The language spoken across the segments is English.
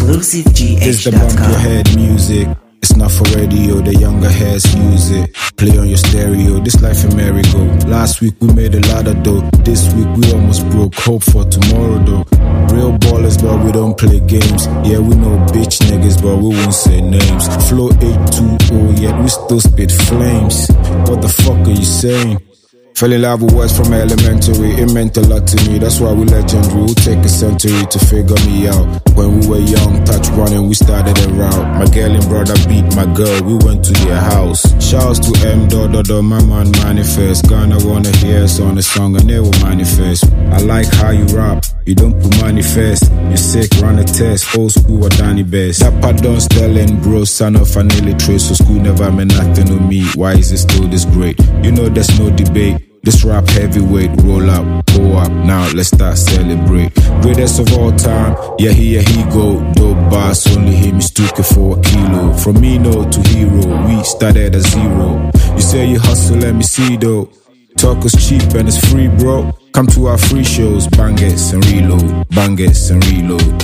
ExclusiveGH.com. This the bump your head music. It's not for radio, the younger heads use it. Play on your stereo, this life a merry-go. Last week we made a lot of dough. This week we almost broke. Hope for tomorrow though. Real ballers but we don't play games. Yeah, we know bitch niggas but we won't say names. Flow 820 yet we still spit flames. What the fuck are you saying? Fell in love with words from elementary, it meant a lot to me, that's why we legendary. We'll take a century to figure me out. When we were young, touch running, we started a route. My girl and brother beat my girl, we went to their house. Shouts to M. My man manifest. Ghana wanna hear us on the song and they will manifest. I like how you rap, you don't put manifest. You sick, run a test, old school or Danny best. That part don't stelling, bro, son of an illiterate. So school never meant nothing to me, why is it still this great? You know there's no debate. This rap heavyweight, roll up, go up, now let's start celebrate. Greatest of all time, yeah he go. Dope boss, only him mistook for a kilo. From Mino to hero, we started at zero. You say you hustle, let me see though. Talk is cheap and it's free, bro. Come to our free shows, bangers and reload, bangers and reload.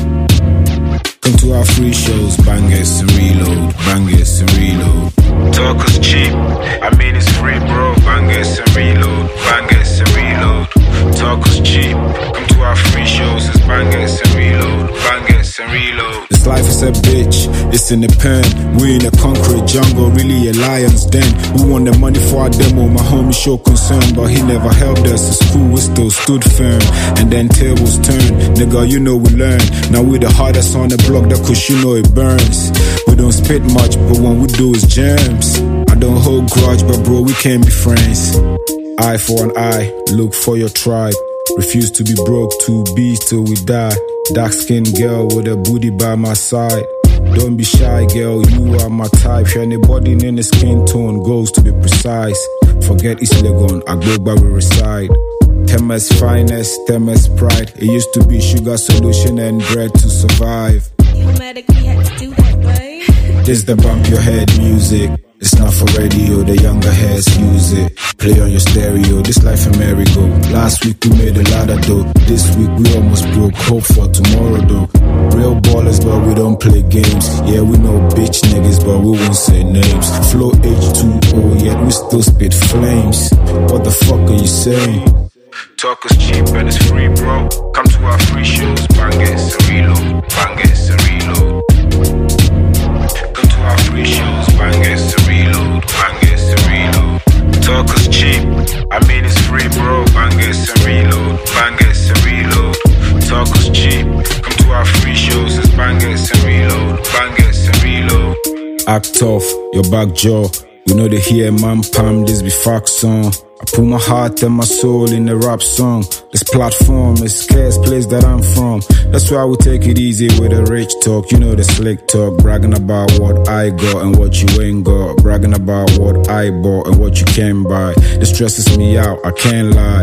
Come to our free shows, bangers and reload, bangers and reload. Talk is cheap, I mean it's free, bro. Bangers and reload, bangers and reload. Talk is cheap, come to our free shows, it's bangers and reload, bangers and reload. This life is a bitch, it's in the pen. We in a concrete jungle, really a lion's den. We want the money for our demo, my homie show concern, but he never helped us. It's cool, we still stood firm. And then tables turn, nigga, you know we learn. Now we the hardest on the block, that cause you know it burns. We don't spit much, but when we do it's gems. I don't hold grudge, but bro, we can't be friends. Eye for an eye, look for your tribe. Refuse to be broke, 2 B's till we die. Dark skinned girl with a booty by my side. Don't be shy, girl, you are my type. Anybody in the skin tone goes to be precise. Forget East Legon, I go where we reside. Temes finest, Temes pride. It used to be sugar solution and bread to survive. You medically had to do that, right? This the bump your head music. It's not for radio, the younger heads use it. Play on your stereo, this life a merry-go. Last week we made a lot of dough. This week we almost broke. Hope for tomorrow though. Real ballers but we don't play games. Yeah, we know bitch niggas but we won't say names. Flow H20 yet we still spit flames. What the fuck are you saying? Talk is cheap and it's free, bro. Come to our free shows, bangers and reload, bangers and reload. Come to our free shows, bangers and reload, bangers and reload. Talk is cheap, I mean it's free, bro. Bangers and reload, bangers and reload. Talk is cheap, come to our free shows, it's bangers and reload, bangers and reload. Act tough, your back jaw. We know they hear man pam, this be fact song. I put my heart and my soul in a rap song. This platform is scarce place that I'm from. That's why we take it easy with the rich talk. You know the slick talk, bragging about what I got and what you ain't got. Bragging about what I bought and what you can't buy. This stresses me out, I can't lie.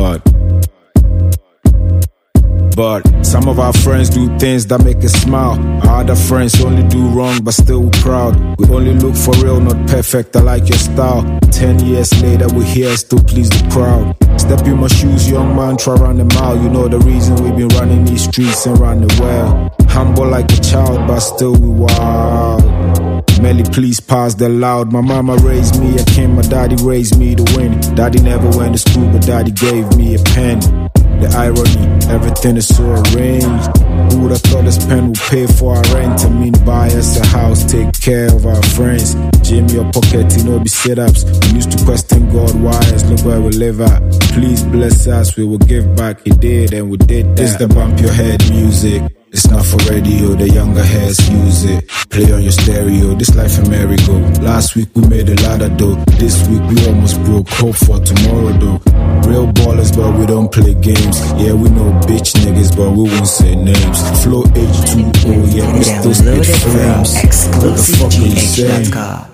But some of our friends do things that make us smile. Our other friends only do wrong but still we're proud. We only look for real, not perfect, I like your style. 10 years later we're here, still please the crowd. Step in my shoes, young man, try run a mile. You know the reason we've been running these streets and running well. Humble like a child but still we wild. Melly, please pass the loud. My mama raised me a king, my daddy raised me to win. Daddy never went to school but daddy gave me a pen. The irony, everything is so arranged. Who would have thought this pen would pay for our rent? I mean, buy us a house, take care of our friends. Jimmy your pocket, you know, be sit-ups. We used to question God, why us, look where we live at. Please bless us, we will give back. He did, and we did that. This the bump your head music. It's not for radio, the younger heads use it. Play on your stereo, this life a merry-go. Last week we made a lot of dough. This week we almost broke. Hope for tomorrow though. Real ballers but we don't play games. Yeah, we know bitch niggas but we won't say names. Flow H20, yeah, we still spit flames. ExclusiveGH.com.